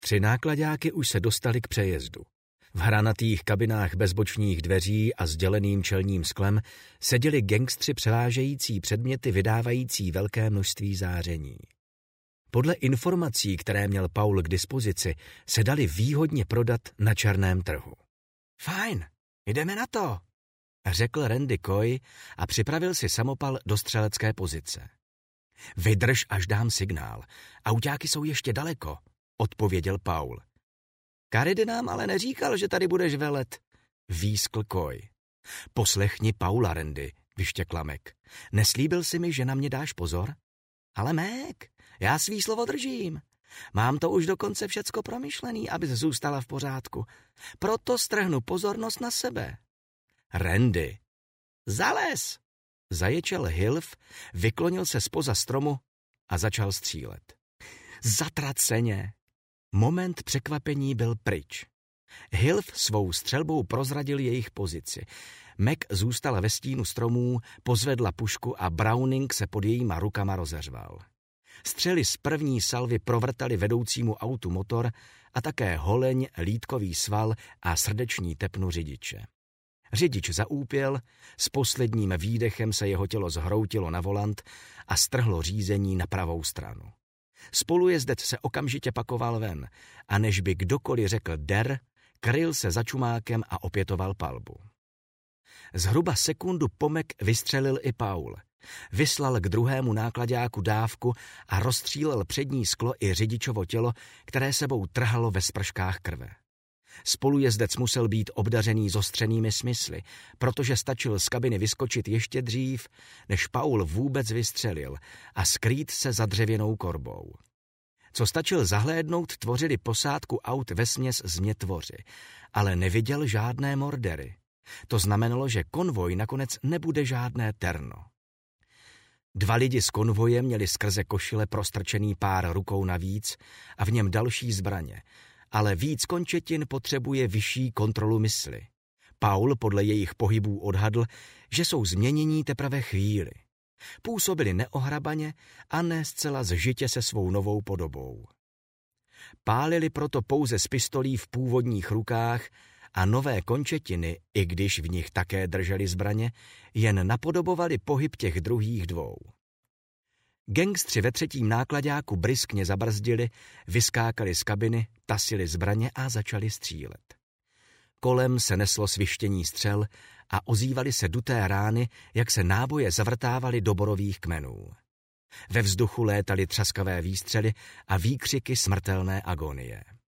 3 náklaďáky už se dostali k přejezdu. V hranatých kabinách bez bočních dveří a s děleným čelním sklem seděli gangstři převážející předměty vydávající velké množství záření. Podle informací, které měl Paul k dispozici, se dali výhodně prodat na černém trhu. Fajn, jdeme na to, řekl Randy Coy a připravil si samopal do střelecké pozice. Vydrž, až dám signál. Autáky jsou ještě daleko, odpověděl Paul. Karidy nám ale neříkal, že tady budeš velet, výskl Coy. Poslechni Paula, Randy, vyštěkla Mac. Neslíbil jsi mi, že na mě dáš pozor? Ale Mac, já svý slovo držím. Mám to už dokonce všecko promyšlený, abys zůstala v pořádku. Proto strhnu pozornost na sebe. Randy. Zales! Zaječel Hilf, vyklonil se zpoza stromu a začal střílet. Zatraceně! Moment překvapení byl pryč. Hilf svou střelbou prozradil jejich pozici. Mac zůstala ve stínu stromů, pozvedla pušku a Browning se pod jejíma rukama rozeřval. Střely z první salvy provrtaly vedoucímu autu motor a také holeň, lýtkový sval a srdeční tepnu řidiče. Řidič zaúpěl, s posledním výdechem se jeho tělo zhroutilo na volant a strhlo řízení na pravou stranu. Spolujezdec se okamžitě pakoval ven a než by kdokoliv řekl der, kryl se za čumákem a opětoval palbu. Zhruba sekundu po Mac vystřelil i Paul. Vyslal k druhému náklaďáku dávku a rozstřílel přední sklo i řidičovo tělo, které sebou trhalo ve sprškách krve. Spolujezdec musel být obdařený zostřenými smysly, protože stačil z kabiny vyskočit ještě dřív, než Paul vůbec vystřelil a skrýt se za dřevěnou korbou. Co stačil zahlédnout, tvořili posádku aut vesměs změtvoři, ale neviděl žádné mordery. To znamenalo, že konvoj nakonec nebude žádné terno. 2 lidi z konvoje měli skrze košile prostrčený pár rukou navíc a v něm další zbraně, ale víc končetin potřebuje vyšší kontrolu mysli. Paul podle jejich pohybů odhadl, že jsou změnění teprve chvíli. Působili neohrabaně a ne zcela zžitě se svou novou podobou. Pálili proto pouze z pistolí v původních rukách a nové končetiny, i když v nich také drželi zbraně, jen napodobovali pohyb těch druhých 2. Gangstři ve 3. náklaďáku bryskně zabrzdili, vyskákali z kabiny, tasili zbraně a začali střílet. Kolem se neslo svištění střel a ozývaly se duté rány, jak se náboje zavrtávaly do borových kmenů. Ve vzduchu létaly třaskavé výstřely a výkřiky smrtelné agonie.